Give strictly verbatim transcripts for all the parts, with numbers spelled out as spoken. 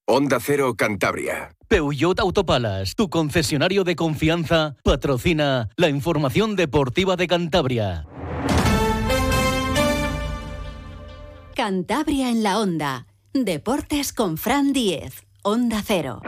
Onda Cero Cantabria. Peugeot Autopalas, tu concesionario de confianza, patrocina la información deportiva de Cantabria. Cantabria en la Onda. Deportes con Fran Díez. Onda Cero.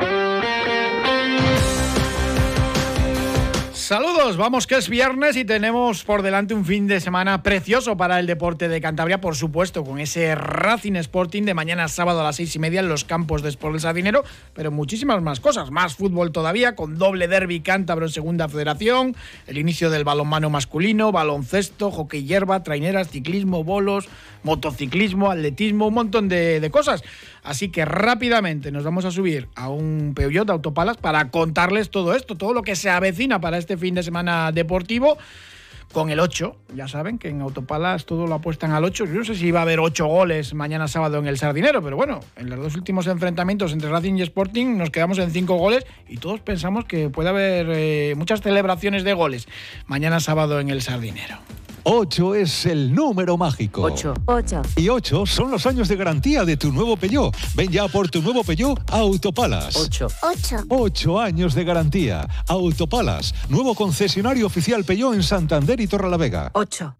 Saludos, vamos que es viernes y tenemos por delante un fin de semana precioso para el deporte de Cantabria, por supuesto, con ese Racing Sporting de mañana sábado a las seis y media en los campos de Sport El Sardinero, pero muchísimas más cosas, más fútbol todavía, con doble derbi cántabro en Segunda Federación, el inicio del balonmano masculino, baloncesto, hockey hierba, traineras, ciclismo, bolos, motociclismo, atletismo, un montón de, de cosas. Así que rápidamente nos vamos a subir a un Peugeot Autopalas para contarles todo esto, todo lo que se avecina para este fin de semana deportivo con el ocho. Ya saben que en Autopalas todo lo apuestan al ocho. Yo no sé si va a haber ocho goles mañana sábado en el Sardinero, pero bueno, en los dos últimos enfrentamientos entre Racing y Sporting nos quedamos en cinco goles y todos pensamos que puede haber eh, muchas celebraciones de goles mañana sábado en el Sardinero. ocho es el número mágico. ocho. ocho. Y ocho son los años de garantía de tu nuevo Peugeot. Ven ya por tu nuevo Peugeot Autopalas. ocho. ocho. ocho años de garantía. Autopalas, nuevo concesionario oficial Peugeot en Santander y Torrelavega. ocho.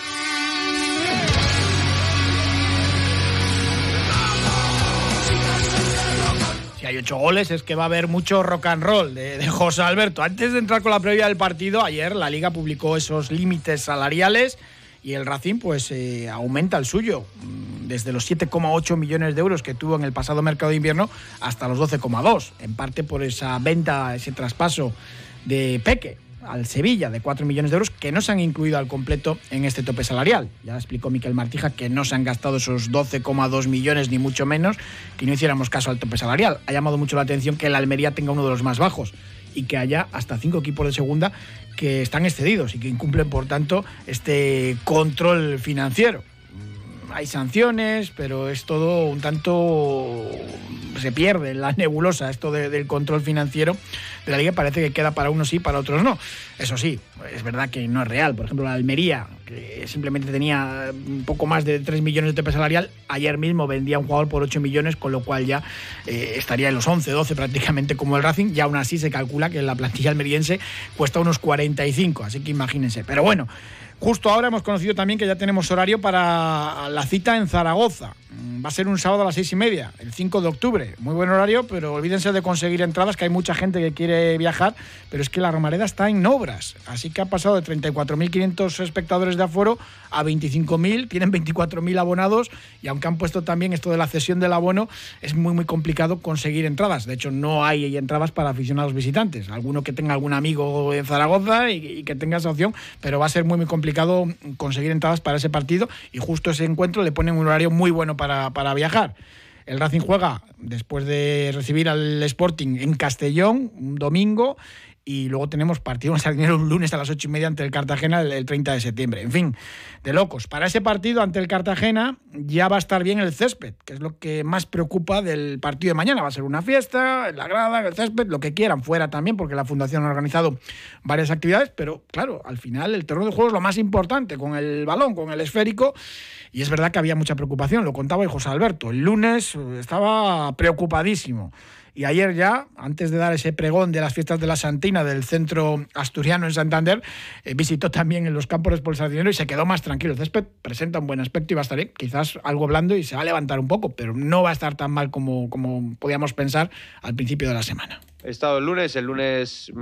Si hay ocho goles es que va a haber mucho rock and roll de, de José Alberto. Antes de entrar con la previa del partido, ayer la Liga publicó esos límites salariales y el Racing pues eh, aumenta el suyo, desde los siete coma ocho millones de euros que tuvo en el pasado mercado de invierno hasta los doce coma dos, en parte por esa venta, ese traspaso de Peque al Sevilla de cuatro millones de euros que no se han incluido al completo en este tope salarial. Ya explicó Miquel Martija que no se han gastado esos doce coma dos millones ni mucho menos, que no hiciéramos caso al tope salarial. Ha llamado mucho la atención que el Almería tenga uno de los más bajos y que haya hasta cinco equipos de segunda que están excedidos y que incumplen, por tanto, este control financiero. Hay sanciones, pero es todo un tanto... se pierde en la nebulosa esto de, del control financiero de la Liga. Parece que queda para unos sí, para otros no. Eso sí, es verdad que no es real. Por ejemplo, la Almería, que simplemente tenía un poco más de tres millones de tope salarial, ayer mismo vendía un jugador por ocho millones, con lo cual ya eh, estaría en los once, doce prácticamente como el Racing, y aún así se calcula que la plantilla almeriense cuesta unos cuarenta y cinco, así que imagínense. Pero bueno, justo ahora hemos conocido también que ya tenemos horario para la cita en Zaragoza. Va a ser un sábado a las seis y media, el cinco de octubre. Muy buen horario, pero olvídense de conseguir entradas, que hay mucha gente que quiere viajar, pero es que la Romareda está en obras. Así que ha pasado de treinta y cuatro mil quinientos espectadores de aforo a veinticinco mil, tienen veinticuatro mil abonados, y aunque han puesto también esto de la cesión del abono, es muy muy complicado conseguir entradas. De hecho, no hay entradas para aficionados visitantes. Alguno que tenga algún amigo en Zaragoza y, y que tenga esa opción, pero va a ser muy muy complicado conseguir entradas para ese partido, y justo ese encuentro le ponen un horario muy bueno para, para viajar. El Racing juega después de recibir al Sporting en Castellón un domingo, y luego tenemos partido en Sardinero un lunes a las ocho y media ante el Cartagena el, el treinta de septiembre. En fin, de locos. Para ese partido ante el Cartagena ya va a estar bien el césped, que es lo que más preocupa del partido de mañana. Va a ser una fiesta, en la grada, en el césped, lo que quieran, fuera también, porque la Fundación ha organizado varias actividades, pero claro, al final el terreno de juego es lo más importante, con el balón, con el esférico, y es verdad que había mucha preocupación, lo contaba hoy José Alberto. El lunes estaba preocupadísimo. Y ayer ya, antes de dar ese pregón de las fiestas de la Santina del centro asturiano en Santander, eh, visitó también en los campos de Sport El Sardinero y se quedó más tranquilo. El césped presenta un buen aspecto y va a estar bien, quizás algo blando, y se va a levantar un poco, pero no va a estar tan mal como, como podíamos pensar al principio de la semana. He estado el lunes, el lunes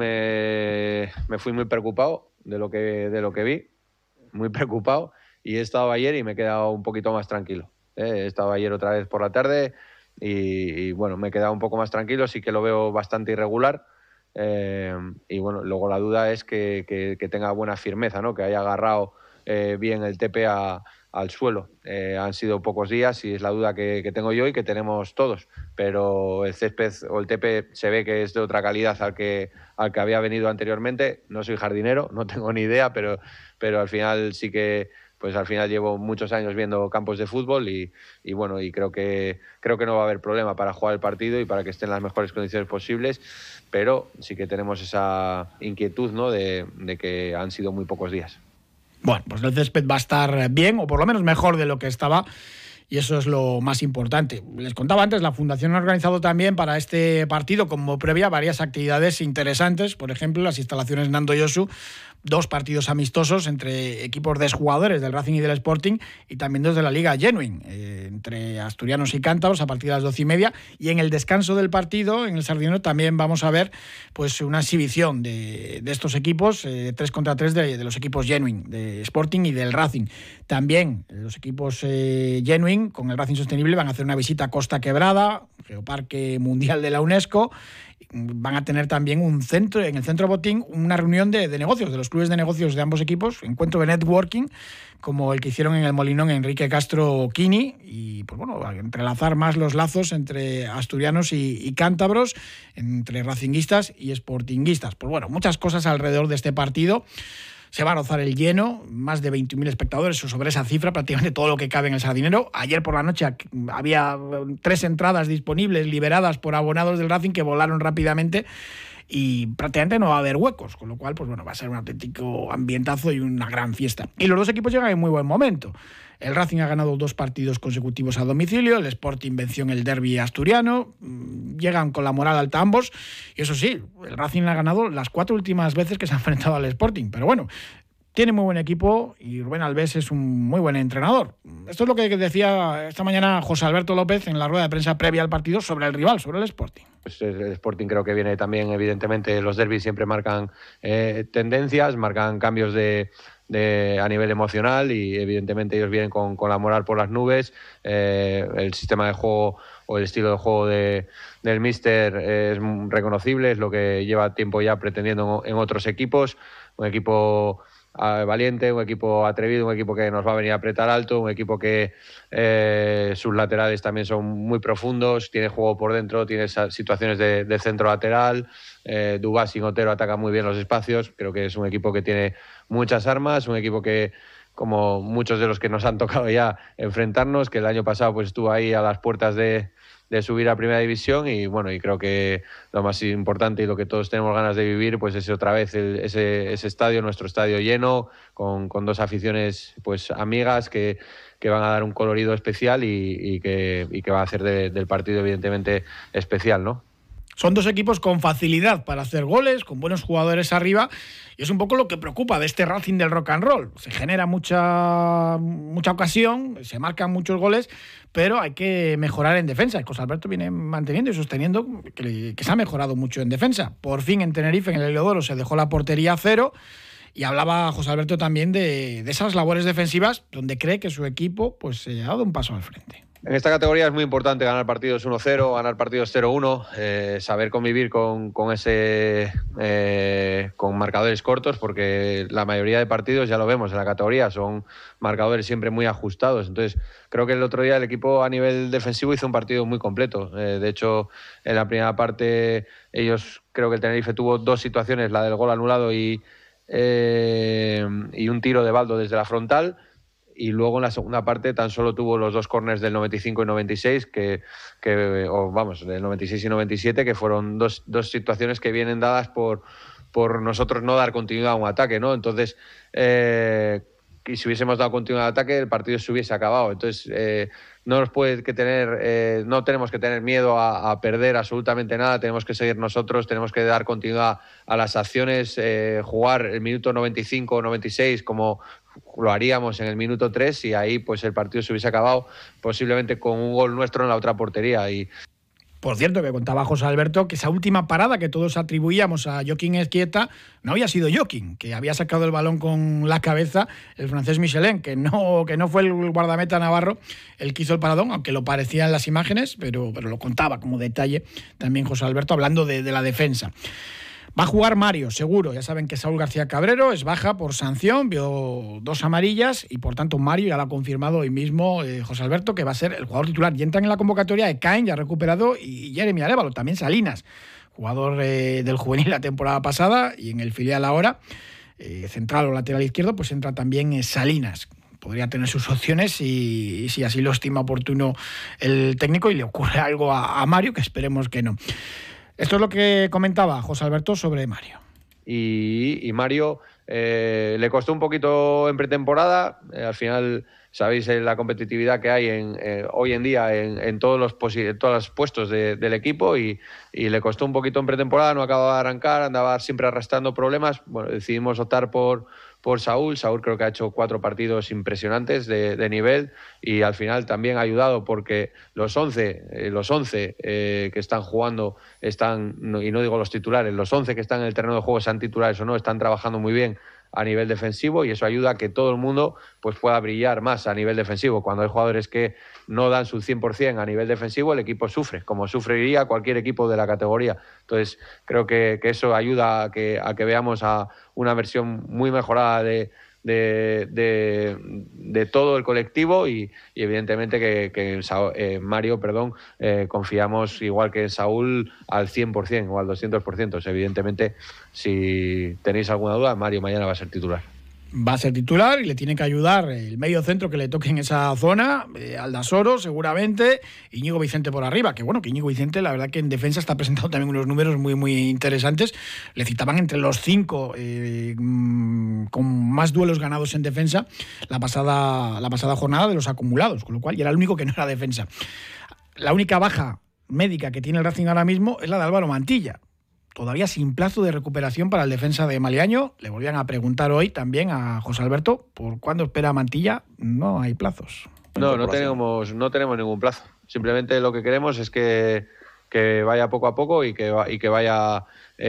me, me fui muy preocupado de lo, que, de lo que vi, muy preocupado, y he estado ayer y me he quedado un poquito más tranquilo. Eh, he estado ayer otra vez por la tarde, Y, y bueno, me he quedado un poco más tranquilo, sí que lo veo bastante irregular, eh, y bueno, luego la duda es que, que, que tenga buena firmeza, ¿no? Que haya agarrado eh, bien el tepe a, al suelo. Eh, han sido pocos días y es la duda que, que tengo yo y que tenemos todos, pero el césped o el tepe se ve que es de otra calidad al que, al que había venido anteriormente. No soy jardinero, no tengo ni idea, pero, pero al final sí que pues al final llevo muchos años viendo campos de fútbol y, y bueno, y creo que creo que no va a haber problema para jugar el partido y para que esté en las mejores condiciones posibles, pero sí que tenemos esa inquietud, ¿no? de, de que han sido muy pocos días. Bueno, pues el césped va a estar bien, o por lo menos mejor de lo que estaba, y eso es lo más importante. Les contaba antes, la Fundación ha organizado también para este partido, como previa, varias actividades interesantes. Por ejemplo, las instalaciones Nando Yosu, dos partidos amistosos entre equipos de exjugadores del Racing y del Sporting, y también dos de la Liga Genuine, eh, entre asturianos y cántabros a partir de las doce y media. Y en el descanso del partido, en el Sardinero, también vamos a ver pues una exhibición de, de estos equipos, eh, tres contra tres de, de los equipos Genuine, de Sporting y del Racing. También los equipos eh, Genuine, con el Racing Sostenible, van a hacer una visita a Costa Quebrada, Geoparque Mundial de la UNESCO. Van a tener también un centro, en el Centro Botín, una reunión de, de negocios, de los clubes de negocios de ambos equipos, encuentro de networking, como el que hicieron en el Molinón Enrique Castro Quini, y pues bueno, entrelazar más los lazos entre asturianos y, y cántabros, entre racinguistas y sportinguistas. Pues bueno, muchas cosas alrededor de este partido. Se va a rozar el lleno, más de veinte mil espectadores, sobre esa cifra, prácticamente todo lo que cabe en el Sardinero. Ayer por la noche había tres entradas disponibles, liberadas por abonados del Racing, que volaron rápidamente y prácticamente no va a haber huecos, con lo cual pues bueno, va a ser un auténtico ambientazo y una gran fiesta. Y los dos equipos llegan en muy buen momento. El Racing ha ganado dos partidos consecutivos a domicilio, el Sporting venció en el derbi asturiano, llegan con la moral alta ambos, y eso sí, el Racing ha ganado las cuatro últimas veces que se ha enfrentado al Sporting, pero bueno, tiene muy buen equipo y Rubén Albés es un muy buen entrenador. Esto es lo que decía esta mañana José Alberto López en la rueda de prensa previa al partido sobre el rival, sobre el Sporting. Pues el Sporting creo que viene también, evidentemente, los derbis siempre marcan eh, tendencias, marcan cambios de... De, a nivel emocional, y evidentemente ellos vienen con, con la moral por las nubes. Eh, el sistema de juego o el estilo de juego de, del míster es reconocible, es lo que lleva tiempo ya pretendiendo en otros equipos. Un equipo uh, valiente, un equipo atrevido, un equipo que nos va a venir a apretar alto, un equipo que eh, sus laterales también son muy profundos, tiene juego por dentro, tiene situaciones de, de centro lateral. eh, Dubás y Otero atacan muy bien los espacios. Creo que es un equipo que tiene muchas armas, un equipo que, como muchos de los que nos han tocado ya enfrentarnos, que el año pasado pues estuvo ahí a las puertas de, de subir a Primera División, y bueno, y creo que lo más importante y lo que todos tenemos ganas de vivir pues es otra vez el, ese, ese estadio, nuestro estadio lleno, con, con dos aficiones pues amigas que, que van a dar un colorido especial y, y, que, y que va a hacer de, del partido evidentemente especial, ¿no? Son dos equipos con facilidad para hacer goles, con buenos jugadores arriba, y es un poco lo que preocupa de este Racing del rock and roll. Se genera mucha, mucha ocasión, se marcan muchos goles, pero hay que mejorar en defensa. José Alberto viene manteniendo y sosteniendo que, que se ha mejorado mucho en defensa. Por fin en Tenerife, en el Heliodoro, se dejó la portería a cero, y hablaba José Alberto también de, de esas labores defensivas donde cree que su equipo pues, se ha dado un paso al frente. En esta categoría es muy importante ganar partidos uno cero, ganar partidos cero uno, eh, saber convivir con, con ese eh, con marcadores cortos, porque la mayoría de partidos, ya lo vemos en la categoría, son marcadores siempre muy ajustados. Entonces, creo que el otro día el equipo a nivel defensivo hizo un partido muy completo. Eh, de hecho, en la primera parte, ellos, creo que el Tenerife tuvo dos situaciones, la del gol anulado y, eh, y un tiro de Baldo desde la frontal. Y luego en la segunda parte tan solo tuvo los dos córners del noventa y cinco y noventa y seis, que, que o vamos, del noventa y seis y noventa y siete, que fueron dos, dos situaciones que vienen dadas por, por nosotros no dar continuidad a un ataque, ¿no? Entonces, eh, y si hubiésemos dado continuidad al ataque, el partido se hubiese acabado. Entonces, eh, no nos puede que tener, eh, no tenemos que tener miedo a, a perder absolutamente nada. Tenemos que seguir nosotros, tenemos que dar continuidad a las acciones, eh, jugar el minuto noventa y cinco o noventa y seis como lo haríamos en el minuto tres, y ahí pues el partido se hubiese acabado posiblemente con un gol nuestro en la otra portería. Y por cierto, que contaba José Alberto que esa última parada que todos atribuíamos a Joaquín Esquieta no había sido Joaquín, que había sacado el balón con la cabeza el francés Michelin, que no, que no fue el guardameta navarro el que hizo el paradón, aunque lo parecía en las imágenes, pero, pero lo contaba como detalle también José Alberto, hablando de, de la defensa. Va a jugar Mario, seguro. Ya saben que Saúl García Cabrero es baja por sanción, vio dos amarillas, y por tanto Mario ya lo ha confirmado hoy mismo eh, José Alberto, que va a ser el jugador titular. Y entran en la convocatoria de Caen, ya recuperado, y Jeremy Arévalo, también Salinas, jugador eh, del juvenil la temporada pasada y en el filial ahora, eh, central o lateral izquierdo, pues entra también eh, Salinas. Podría tener sus opciones si, si así lo estima oportuno el técnico y le ocurre algo a, a Mario, que esperemos que no. Esto es lo que comentaba José Alberto sobre Mario. Y, y Mario, Eh, le costó un poquito en pretemporada, eh, al final sabéis eh, la competitividad que hay en, eh, hoy en día en, en todos los posi- todos los puestos de, del equipo y, y le costó un poquito en pretemporada, no acababa de arrancar, andaba siempre arrastrando problemas. Bueno, decidimos optar por, por Saúl. Saúl creo que ha hecho cuatro partidos impresionantes de, de nivel y al final también ha ayudado porque los once, eh, los once eh, que están jugando están, no, y no digo los titulares, los once que están en el terreno de juego, sean titulares o no, están trabajando muy bien a nivel defensivo y eso ayuda a que todo el mundo pues pueda brillar más a nivel defensivo. Cuando hay jugadores que no dan su cien por ciento a nivel defensivo, el equipo sufre, como sufriría cualquier equipo de la categoría. Entonces, creo que, que eso ayuda a que, a que veamos a una versión muy mejorada de, de, de, de todo el colectivo y, y evidentemente que, que en Sa- eh, Mario, perdón, eh, confiamos igual que en Saúl al cien por ciento o al doscientos por ciento. O sea, evidentemente, si tenéis alguna duda, Mario mañana va a ser titular. Va a ser titular y le tiene que ayudar el medio centro que le toque en esa zona, eh, Aldasoro seguramente, Íñigo Vicente por arriba, que bueno, que Íñigo Vicente la verdad que en defensa está presentando también unos números muy muy interesantes, le citaban entre los cinco eh, con más duelos ganados en defensa la pasada, la pasada jornada de los acumulados, con lo cual y era el único que no era defensa. La única baja médica que tiene el Racing ahora mismo es la de Álvaro Mantilla, todavía sin plazo de recuperación para el defensa de Maliaño. Le volvían a preguntar hoy también a José Alberto por cuándo espera Mantilla. No hay plazos. No, no tenemos, no tenemos ningún plazo. Simplemente lo que queremos es que, que vaya poco a poco y que, y que vaya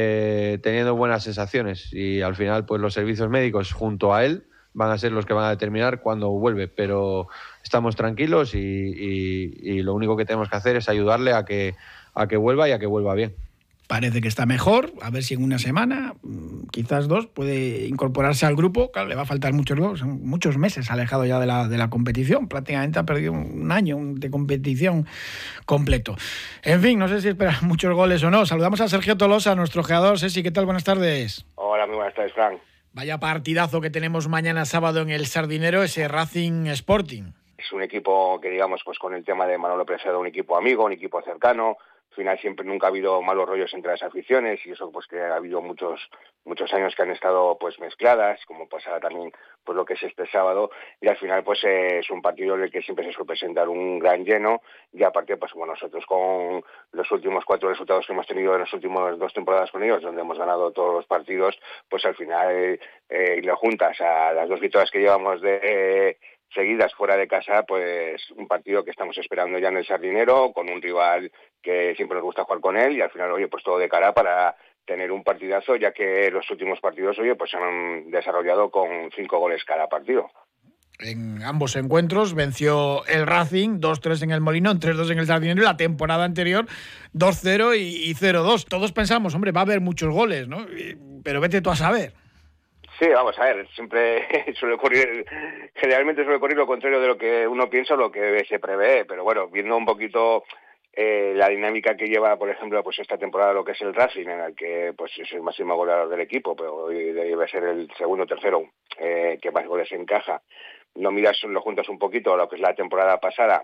eh, teniendo buenas sensaciones. Y al final, pues los servicios médicos junto a él van a ser los que van a determinar cuándo vuelve. Pero estamos tranquilos y, y, y lo único que tenemos que hacer es ayudarle a que, a que vuelva y a que vuelva bien. Parece que está mejor, a ver si en una semana, quizás dos, puede incorporarse al grupo. Claro, le va a faltar muchos, muchos meses alejado ya de la, de la competición. Prácticamente ha perdido un año de competición completo. En fin, no sé si esperan muchos goles o no. Saludamos a Sergio Tolosa, nuestro ojeador. Ceci, ¿qué tal? Buenas tardes. Hola, muy buenas tardes, Fran. Vaya partidazo que tenemos mañana sábado en el Sardinero, ese Racing Sporting. Es un equipo que, digamos, pues con el tema de Manolo Preciado, un equipo amigo, un equipo cercano. Al final siempre nunca ha habido malos rollos entre las aficiones y eso pues que ha habido muchos muchos años que han estado pues mezcladas, como pasará también pues lo que es este sábado, y al final pues eh, es un partido en el que siempre se suele presentar un gran lleno y aparte pues bueno, nosotros con los últimos cuatro resultados que hemos tenido en las últimas dos temporadas con ellos, donde hemos ganado todos los partidos, pues al final eh, lo juntas a las dos victorias que llevamos de eh, seguidas fuera de casa, pues un partido que estamos esperando ya en el Sardinero, con un rival que siempre nos gusta jugar con él y al final, oye, pues todo de cara para tener un partidazo, ya que los últimos partidos, oye, pues se han desarrollado con cinco goles cada partido. En ambos encuentros venció el Racing dos tres en el Molinón, tres dos en el Sardinero y la temporada anterior dos cero y cero dos. Todos pensamos, hombre, va a haber muchos goles, ¿no? Pero vete tú a saber. Sí, vamos a ver, siempre suele ocurrir, generalmente suele ocurrir lo contrario de lo que uno piensa o lo que se prevé, pero bueno, viendo un poquito eh, la dinámica que lleva, por ejemplo, pues esta temporada lo que es el Racing, en el que pues es el máximo goleador del equipo, pero hoy debe ser el segundo o tercero eh, que más goles encaja. Lo miras, lo juntas un poquito a lo que es la temporada pasada,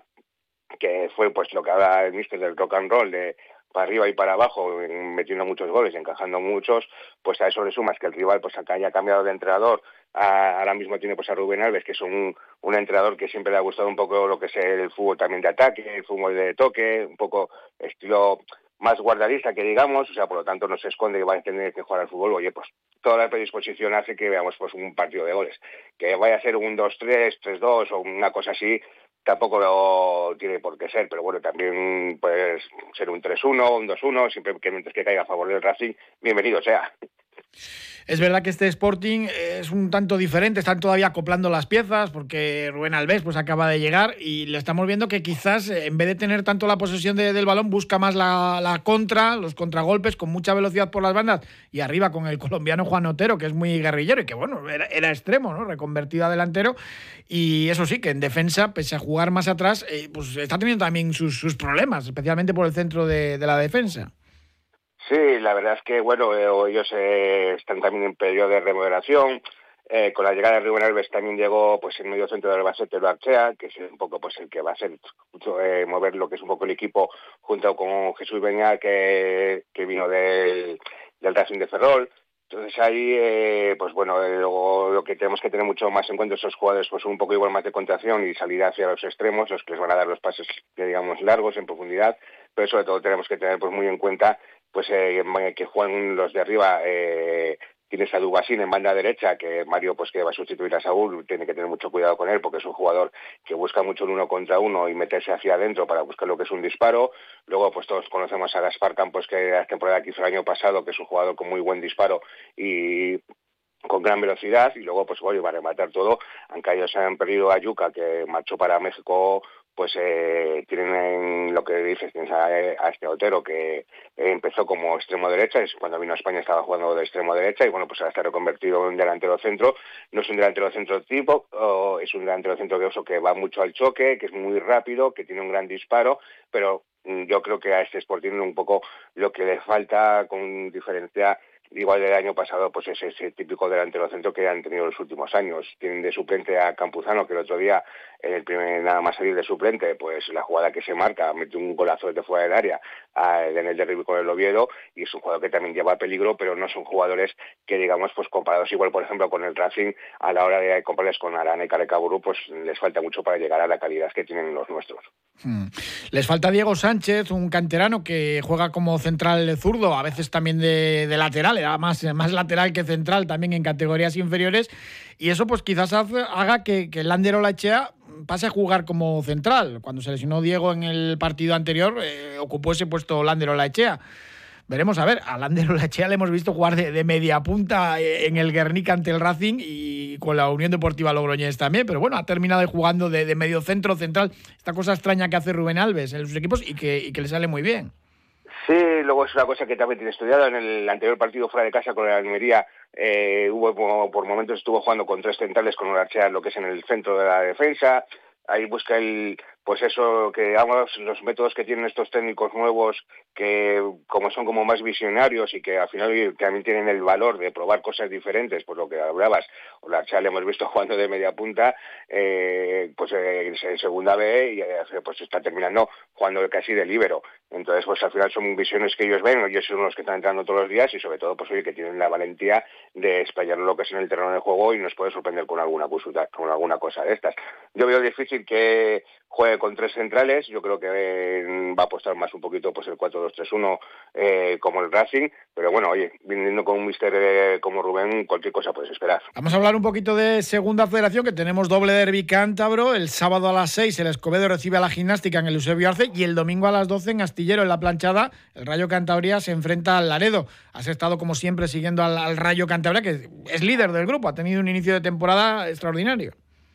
que fue pues lo que habla el míster del rock and roll, de para arriba y para abajo, metiendo muchos goles, encajando muchos, pues a eso le sumas que el rival pues acá haya cambiado de entrenador, a, ahora mismo tiene pues a Rubén Alves, que es un, un entrenador que siempre le ha gustado un poco lo que es el fútbol también de ataque, el fútbol de toque, un poco estilo más guardadista que digamos, o sea, por lo tanto no se esconde que va a tener que jugar al fútbol. Oye, pues toda la predisposición hace que veamos pues un partido de goles, que vaya a ser un dos tres, tres dos o una cosa así, tampoco lo tiene por qué ser, pero bueno, también puede ser un tres uno, un dos uno, siempre que mientras que caiga a favor del Racing, bienvenido sea. Es verdad que este Sporting es un tanto diferente, están todavía acoplando las piezas porque Rubén Alves pues acaba de llegar y le estamos viendo que quizás en vez de tener tanto la posesión de, del balón busca más la, la contra, los contragolpes con mucha velocidad por las bandas y arriba con el colombiano Juan Otero, que es muy guerrillero y que bueno, era, era extremo, ¿no? Reconvertido a delantero, y eso sí, que en defensa, pese a jugar más atrás, eh, pues está teniendo también sus, sus problemas, especialmente por el centro de, de la defensa. Sí, la verdad es que, bueno, eh, ellos eh, están también en periodo de remodelación. Eh, con la llegada de Rubén Alves también llegó pues el medio centro del Albacete, lo Archea, que es un poco pues el que va a ser eh, mover lo que es un poco el equipo junto con Jesús Beñat, que, que vino del, del Racing de Ferrol. Entonces ahí, eh, pues bueno, eh, luego lo que tenemos que tener mucho más en cuenta esos jugadores, pues un poco igual más de contención y salida hacia los extremos, los que les van a dar los pases, digamos, largos, en profundidad, pero sobre todo tenemos que tener pues muy en cuenta pues eh, que juegan los de arriba. Eh, Tienes a Dubasín en banda derecha, que Mario, pues que va a sustituir a Saúl, tiene que tener mucho cuidado con él, porque es un jugador que busca mucho el uno contra uno y meterse hacia adentro para buscar lo que es un disparo. Luego, pues todos conocemos a Gaspar Campos, que la temporada que hizo el año pasado, que es un jugador con muy buen disparo y con gran velocidad. Y luego, pues bueno, va a rematar todo. Aunque ellos han perdido a Yuka, que marchó para México, pues eh, tienen lo que dices, tienes a, a este Otero, que eh, empezó como extremo derecha, es cuando vino a España estaba jugando de extremo derecha, y bueno, pues ahora está reconvertido en delantero centro. No es un delantero centro tipo, oh, es un delantero centro que, que va mucho al choque, que es muy rápido, que tiene un gran disparo, pero mm, yo creo que a este Sporting un poco lo que le falta con diferencia igual del año pasado, pues es ese típico delantero centro que han tenido los últimos años. Tienen de suplente a Campuzano, que el otro día, en el primer nada más salir de suplente, pues la jugada que se marca, mete un golazo desde fuera del área a, en el derribo con el Oviedo, y es un jugador que también lleva peligro, pero no son jugadores que, digamos, pues comparados igual, por ejemplo, con el Racing, a la hora de compararles con Arana y Carecaburu, pues les falta mucho para llegar a la calidad que tienen los nuestros. Hmm. Les falta Diego Sánchez, un canterano que juega como central zurdo, a veces también de, de lateral, era más, más lateral que central también en categorías inferiores, y eso pues quizás haga que, que Lander Olaechea pase a jugar como central. Cuando se lesionó Diego en el partido anterior, eh, ocupó ese puesto Lander Olaechea. Veremos, a ver, a Lander Olaechea le hemos visto jugar de, de media punta en el Guernica ante el Racing y con la Unión Deportiva Logroñés también, pero bueno, ha terminado jugando de, de medio centro central, esta cosa extraña que hace Rubén Alves en sus equipos y que, y que le sale muy bien. Sí, luego es una cosa que también tiene estudiado. En el anterior partido fuera de casa con el Almería, eh, hubo por momentos estuvo jugando con tres centrales, con Olaechea lo que es en el centro de la defensa. Ahí busca el, pues eso, que digamos, los métodos que tienen estos técnicos nuevos, que como son como más visionarios y que al final también tienen el valor de probar cosas diferentes, por lo que hablabas. Olaechea le hemos visto jugando de media punta, eh, pues eh, en segunda B, y eh, pues está terminando jugando casi de líbero. Entonces, pues al final son visiones que ellos ven, ellos son los que están entrando todos los días, y sobre todo, pues oye, que tienen la valentía de explayar lo que es en el terreno de juego y nos puede sorprender con alguna cosa, con alguna cosa de estas. Yo veo difícil que juegue con tres centrales. Yo creo que eh, va a apostar más un poquito pues el cuatro dos tres uno eh, como el Racing, pero bueno, oye, viniendo con un míster eh, como Rubén, cualquier cosa puedes esperar. Vamos a hablar un poquito de Segunda Federación, que tenemos doble derbi cántabro. El sábado a las seis el Escobedo recibe a la Gimnástica en el Eusebio Arce, y el domingo a las doce en Astillero, en La Planchada, el Rayo Cantabria se enfrenta al Laredo. Has estado como siempre siguiendo al, al Rayo Cantabria, que es líder del grupo, ha tenido un inicio de temporada extraordinario.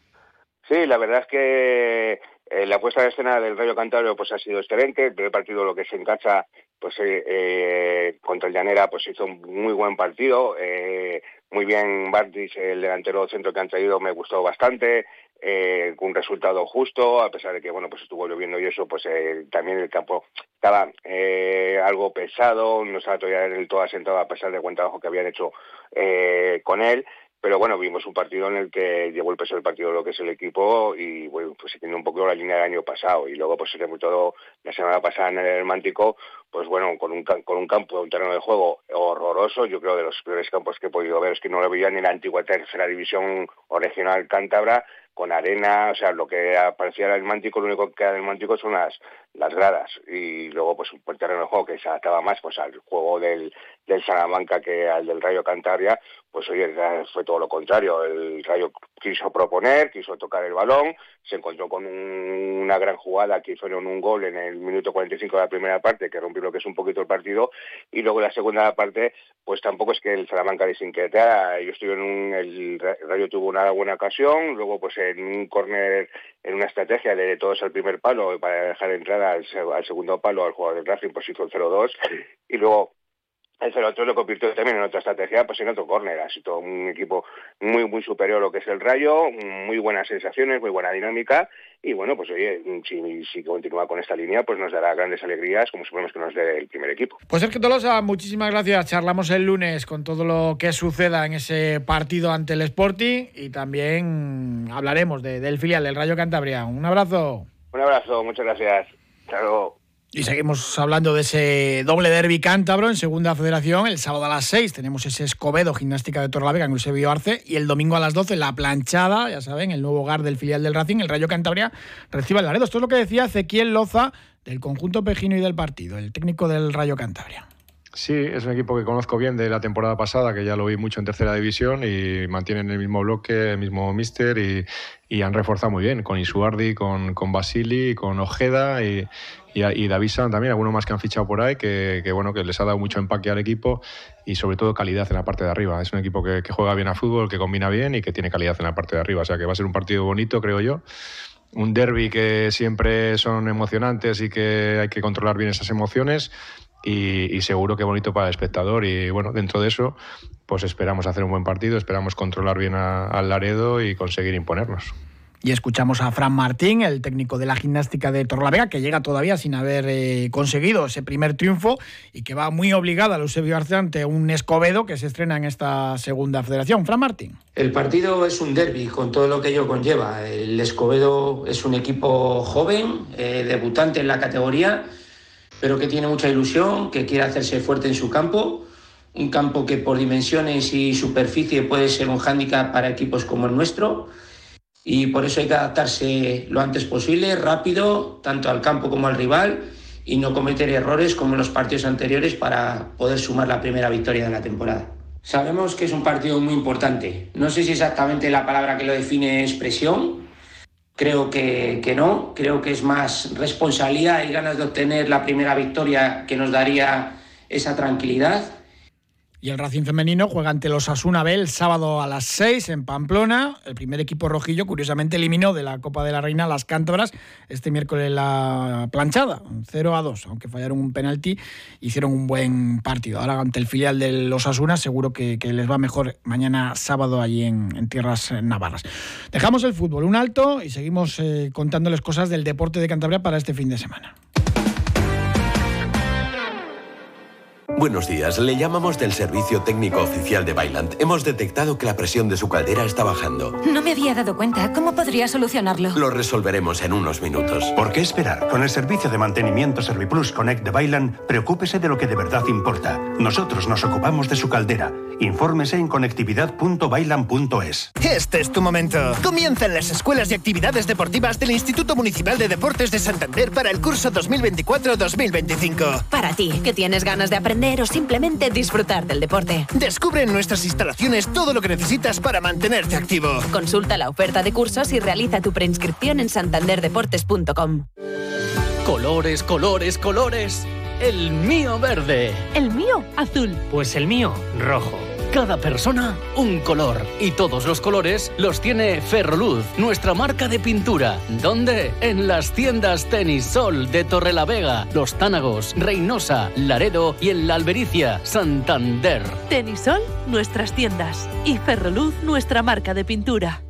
Sí, la verdad es que eh, la puesta de escena del Rayo Cantabria pues ha sido excelente. El primer partido, lo que se encacha, pues eh, eh, contra el Llanera, pues hizo un muy buen partido. Eh, muy bien Bartis, el delantero centro que han traído, me gustó bastante. Eh, con un resultado justo, a pesar de que bueno pues estuvo lloviendo y eso, pues eh, también el campo estaba eh, algo pesado, no estaba todavía del todo asentado a pesar del buen trabajo que habían hecho eh, con él. Pero bueno, vimos un partido en el que llevó el peso del partido lo que es el equipo, y bueno, pues siguiendo un poco la línea del año pasado. Y luego pues se todo la semana pasada en el Mántico, pues bueno, con un con un campo, un terreno de juego horroroso. Yo creo de los peores campos que he podido ver, es que no lo veía ni en la antigua tercera división o regional cántabra, con arena, o sea, lo que aparecía en el Mántico, lo único que queda en el Mántico son las las gradas, y luego pues un terreno de juego que se adaptaba más pues al juego del, del Salamanca que al del Rayo Cantabria. Pues oye, fue todo lo contrario. El Rayo quiso proponer, quiso tocar el balón, se encontró con un, una gran jugada que hicieron un gol en el minuto cuarenta y cinco de la primera parte, que rompió lo que es un poquito el partido, y luego en la segunda parte, pues tampoco es que el Salamanca les inquietara. Ellos tuvieron un, el Rayo tuvo una buena ocasión, luego pues en un córner, en una estrategia de todos al primer palo para dejar entrar al, al segundo palo al jugador del Racing, pues hizo el cero dos, y luego el cero tres lo convirtió también en otra estrategia, pues en otro córner. Ha sido un equipo muy muy superior a lo que es el Rayo, muy buenas sensaciones, muy buena dinámica, y bueno, pues oye, si, si continúa con esta línea, pues nos dará grandes alegrías, como suponemos que nos dé el primer equipo. Pues Sergio Tolosa, muchísimas gracias. Charlamos el lunes con todo lo que suceda en ese partido ante el Sporting, y también hablaremos de, del filial del Rayo Cantabria. Un abrazo. Un abrazo, muchas gracias. Hasta luego. Y seguimos hablando de ese doble derbi cántabro en Segunda Federación. El sábado a las seis tenemos ese Escobedo Gimnástica de Torrelavega en Eusebio Arce, y el domingo a las doce La Planchada, ya saben, el nuevo hogar del filial del Racing, el Rayo Cantabria, recibe el Laredo. Esto es lo que decía Ezequiel Loza del conjunto pejino y del partido, el técnico del Rayo Cantabria. Sí, es un equipo que conozco bien de la temporada pasada, que ya lo vi mucho en tercera división, y mantienen el mismo bloque, el mismo míster, y, y han reforzado muy bien con Isuardi, con, con Basili, con Ojeda y, y, y Davisan también, algunos más que han fichado por ahí, que, que bueno, que les ha dado mucho empaque al equipo y sobre todo calidad en la parte de arriba. Es un equipo que, que juega bien a fútbol, que combina bien y que tiene calidad en la parte de arriba, o sea que va a ser un partido bonito, creo yo. Un derbi que siempre son emocionantes y que hay que controlar bien esas emociones. Y, y seguro que bonito para el espectador, y bueno, dentro de eso pues esperamos hacer un buen partido, esperamos controlar bien al Laredo y conseguir imponernos. Y escuchamos a Fran Martín, el técnico de la Gimnástica de Torrelavega, que llega todavía sin haber eh, conseguido ese primer triunfo y que va muy obligado al Eusebio Arce ante un Escobedo que se estrena en esta Segunda Federación. Fran Martín. El partido es un derbi con todo lo que ello conlleva. El Escobedo es un equipo joven, eh, debutante en la categoría, pero que tiene mucha ilusión, que quiere hacerse fuerte en su campo, un campo que por dimensiones y superficie puede ser un hándicap para equipos como el nuestro, y por eso hay que adaptarse lo antes posible, rápido, tanto al campo como al rival, y no cometer errores como en los partidos anteriores para poder sumar la primera victoria de la temporada. Sabemos que es un partido muy importante. No sé si exactamente la palabra que lo define es presión. Creo que, que no, creo que es más responsabilidad y ganas de obtener la primera victoria que nos daría esa tranquilidad. Y el Racing femenino juega ante los Osasuna B el sábado a las seis en Pamplona. El primer equipo rojillo, curiosamente, eliminó de la Copa de la Reina a las cántabras este miércoles en La Planchada, cero a dos, aunque fallaron un penalti, hicieron un buen partido. Ahora ante el filial del Osasuna seguro que, que les va mejor mañana sábado allí en, en tierras navarras. Dejamos el fútbol un alto y seguimos eh, contándoles cosas del deporte de Cantabria para este fin de semana. Buenos días, le llamamos del servicio técnico oficial de Vaillant. Hemos detectado que la presión de su caldera está bajando. No me había dado cuenta. ¿Cómo podría solucionarlo? Lo resolveremos en unos minutos. ¿Por qué esperar? Con el servicio de mantenimiento Serviplus Connect de Vaillant, preocúpese de lo que de verdad importa. Nosotros nos ocupamos de su caldera. Infórmese en conectividad punto vaillant punto es. Este es tu momento. Comienzan las escuelas y actividades deportivas del Instituto Municipal de Deportes de Santander para el curso dos mil veinticuatro dos mil veinticinco. Para ti, que tienes ganas de aprender o simplemente disfrutar del deporte. Descubre en nuestras instalaciones todo lo que necesitas para mantenerte activo. Consulta la oferta de cursos y realiza tu preinscripción en santander deportes punto com. Colores, colores, colores. El mío verde. El mío azul. Pues el mío rojo. Cada persona un color, y todos los colores los tiene Ferroluz, nuestra marca de pintura. ¿Dónde? En las tiendas Tenis Sol de Torrelavega, Los Tánagos, Reynosa, Laredo y en La Albericia, Santander. Tenis Sol, nuestras tiendas, y Ferroluz, nuestra marca de pintura.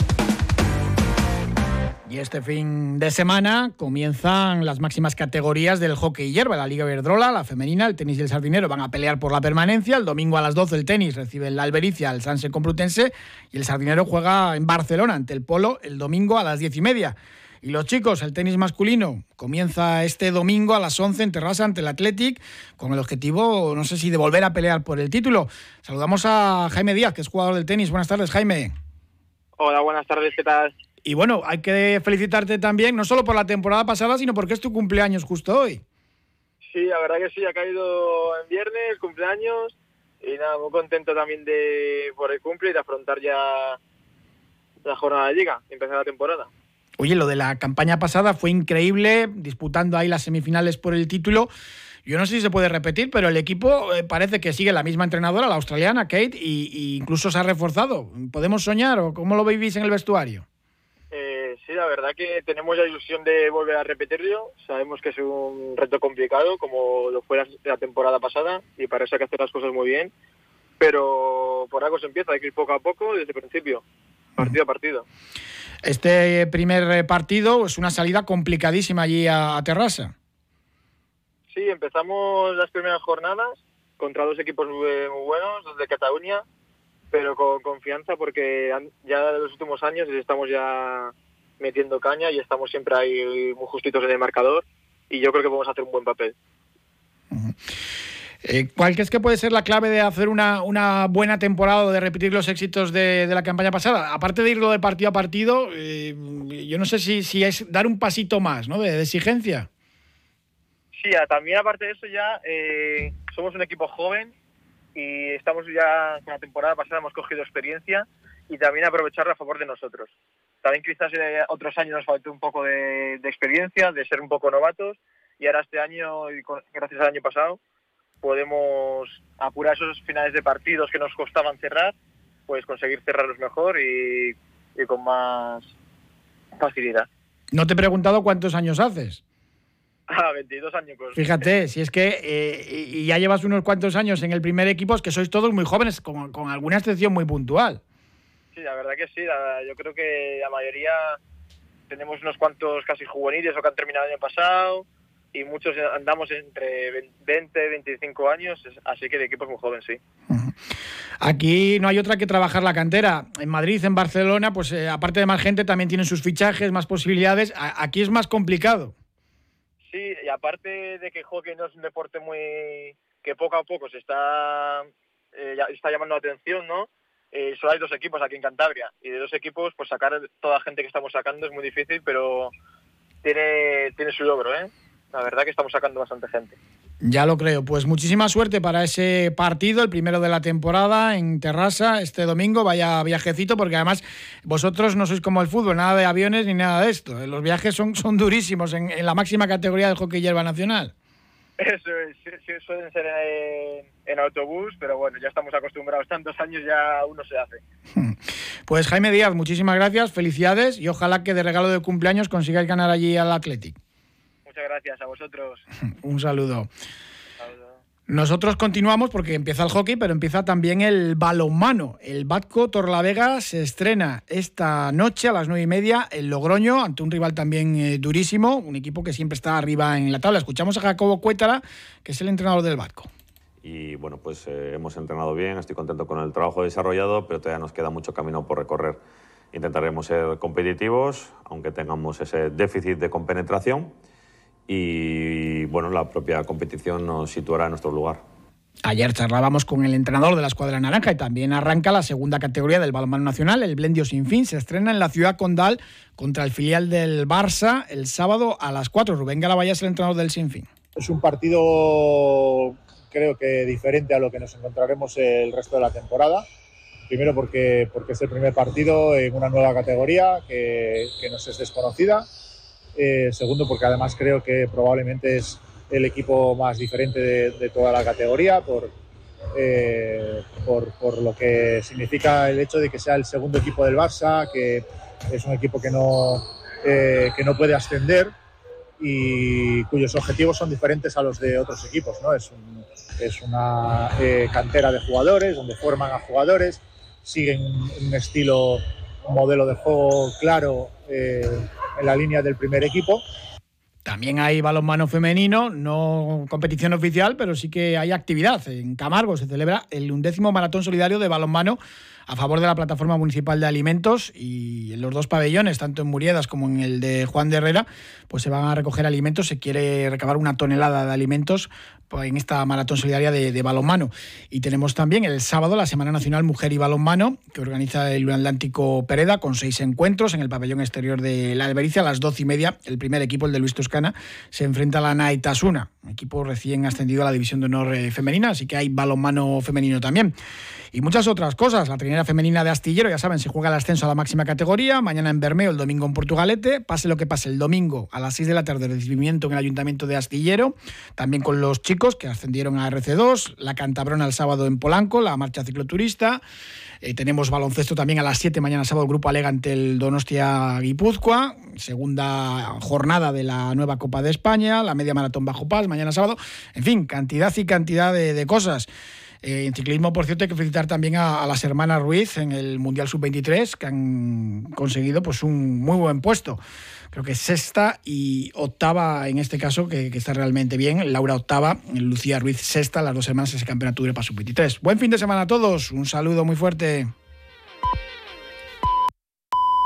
Y este fin de semana comienzan las máximas categorías del hockey hierba, la Liga Iberdrola, la femenina, el tenis y el sardinero van a pelear por la permanencia. El domingo a las doce el tenis recibe en La Albericia al Sanse Complutense y el sardinero juega en Barcelona ante el Polo el domingo a las diez y media. Y los chicos, el tenis masculino comienza este domingo a las once en Terrassa ante el Athletic con el objetivo, no sé si de volver a pelear por el título. Saludamos a Jaime Díaz, que es jugador del tenis. Buenas tardes, Jaime. Hola, buenas tardes, ¿qué tal? Y bueno, hay que felicitarte también, no solo por la temporada pasada, sino porque es tu cumpleaños justo hoy. Sí, la verdad que sí, ha caído en viernes, cumpleaños, y nada, muy contento también de por el cumple y de afrontar ya la jornada de liga, empezar la temporada. Oye, lo de la campaña pasada fue increíble, disputando ahí las semifinales por el título. Yo no sé si se puede repetir, pero el equipo eh, parece que sigue la misma entrenadora, la australiana, Kate, y, y incluso se ha reforzado. ¿Podemos soñar o cómo lo vivís en el vestuario? Sí, la verdad que tenemos la ilusión de volver a repetirlo. Sabemos que es un reto complicado, como lo fue la temporada pasada, y para eso hay que hacer las cosas muy bien. Pero por algo se empieza, hay que ir poco a poco desde el principio, partido a partido. Este primer partido es una salida complicadísima allí a, a Terrassa. Sí, empezamos las primeras jornadas contra dos equipos muy, muy buenos, los de Cataluña, pero con confianza porque ya en los últimos años les estamos ya metiendo caña y estamos siempre ahí muy justitos en el marcador y yo creo que podemos hacer un buen papel. Eh, ¿Cuál crees que puede ser la clave de hacer una, una buena temporada o de repetir los éxitos de, de la campaña pasada? Aparte de irlo de partido a partido, eh, yo no sé si, si es dar un pasito más, ¿no?, de, de exigencia. Sí, también aparte de eso ya eh, somos un equipo joven y estamos ya con la temporada pasada, hemos cogido experiencia y también aprovecharla a favor de nosotros. También quizás eh, otros años nos faltó un poco de, de experiencia, de ser un poco novatos, y ahora este año, y con, gracias al año pasado, podemos apurar esos finales de partidos que nos costaban cerrar, pues conseguir cerrarlos mejor y, y con más facilidad. No te he preguntado cuántos años haces. Ah, veintidós años. Fíjate, si es que eh, y ya llevas unos cuantos años en el primer equipo, es que sois todos muy jóvenes, con, con alguna excepción muy puntual. Sí, la verdad que sí. La, yo creo que la mayoría tenemos unos cuantos casi juveniles o que han terminado el año pasado, y muchos andamos entre veinte, veinticinco años, así que el equipo es muy joven, sí. Aquí no hay otra que trabajar la cantera. En Madrid, en Barcelona, pues eh, aparte de más gente, también tienen sus fichajes, más posibilidades. A- aquí es más complicado. Sí, y aparte de que el hockey no es un deporte muy que poco a poco se está eh, ya está llamando la atención, ¿no? Eh, solo hay dos equipos aquí en Cantabria, y de dos equipos pues sacar toda la gente que estamos sacando es muy difícil, pero tiene tiene su logro, ¿eh? La verdad que estamos sacando bastante gente. Ya lo creo. Pues muchísima suerte para ese partido, el primero de la temporada en Terrassa este domingo. Vaya viajecito, porque además vosotros no sois como el fútbol, nada de aviones ni nada de esto. Los viajes son, son durísimos en, en la máxima categoría del hockey hierba nacional. Eso es, sí, sí, suelen ser en, en autobús, pero bueno, ya estamos acostumbrados, tantos años ya uno se hace. Pues Jaime Díaz, muchísimas gracias, felicidades, y ojalá que de regalo de cumpleaños consigáis ganar allí al Athletic. Muchas gracias a vosotros. Un saludo. Nosotros continuamos porque empieza el hockey, pero empieza también el balonmano. El Batco Torrelavega se estrena esta noche a las nueve y media en Logroño, ante un rival también eh, durísimo, un equipo que siempre está arriba en la tabla. Escuchamos a Jacobo Cuétara, que es el entrenador del Batco. Y bueno, pues eh, hemos entrenado bien, estoy contento con el trabajo desarrollado, pero todavía nos queda mucho camino por recorrer. Intentaremos ser competitivos, aunque tengamos ese déficit de compenetración. Y bueno, la propia competición nos situará en nuestro lugar. Ayer charlábamos con el entrenador de la escuadra naranja y también arranca la segunda categoría del balonmano nacional, el Blendio Sin Fin. Se estrena en la ciudad condal contra el filial del Barça el sábado a las cuatro. Rubén Galavalla es el entrenador del Sin Fin. Es un partido, creo que diferente a lo que nos encontraremos el resto de la temporada. Primero porque, porque es el primer partido en una nueva categoría que, que nos es desconocida. Eh, segundo, porque además creo que probablemente es el equipo más diferente de, de toda la categoría por, eh, por, por lo que significa el hecho de que sea el segundo equipo del Barça, que es un equipo que no, eh, que no puede ascender y cuyos objetivos son diferentes a los de otros equipos, ¿no? Es, un, es una eh, cantera de jugadores donde forman a jugadores, siguen un estilo, un modelo de juego claro eh, en la línea del primer equipo. También hay balonmano femenino, no competición oficial, pero sí que hay actividad. En Camargo se celebra el undécimo maratón solidario de balonmano a favor de la Plataforma Municipal de Alimentos, y en los dos pabellones, tanto en Muriedas como en el de Juan de Herrera, pues se van a recoger alimentos. Se quiere recabar una tonelada de alimentos en esta maratón solidaria de, de balonmano. Y tenemos también el sábado la Semana Nacional Mujer y Balonmano, que organiza el Atlántico Pereda, con seis encuentros en el pabellón exterior de la Albericia. A las doce y media, el primer equipo, el de Luis Toscana, se enfrenta a la Naitasuna, equipo recién ascendido a la División de Honor eh, femenina, así que hay balonmano femenino también. Y muchas otras cosas. La trinera femenina de Astillero, ya saben, se juega el ascenso a la máxima categoría. Mañana en Bermeo, el domingo en Portugalete. Pase lo que pase, el domingo a las seis de la tarde, recibimiento en el Ayuntamiento de Astillero. También con los chicos que ascendieron a R C dos. La Cantabrona el sábado en Polanco, la marcha cicloturista. Eh, tenemos baloncesto también a las siete mañana sábado, el Grupo Alega ante el Donostia Guipúzcoa. Segunda jornada de la nueva Copa de España. La media maratón Bajo Paz, mañana sábado. En fin, cantidad y cantidad de, de cosas. Eh, en ciclismo, por cierto, hay que felicitar también a, a las hermanas Ruiz en el Mundial sub veintitrés, que han conseguido pues un muy buen puesto. Creo que sexta y octava en este caso, que, que está realmente bien. Laura octava, Lucía Ruiz sexta, las dos hermanas en ese campeonato de Europa sub veintitrés. Buen fin de semana a todos, un saludo muy fuerte.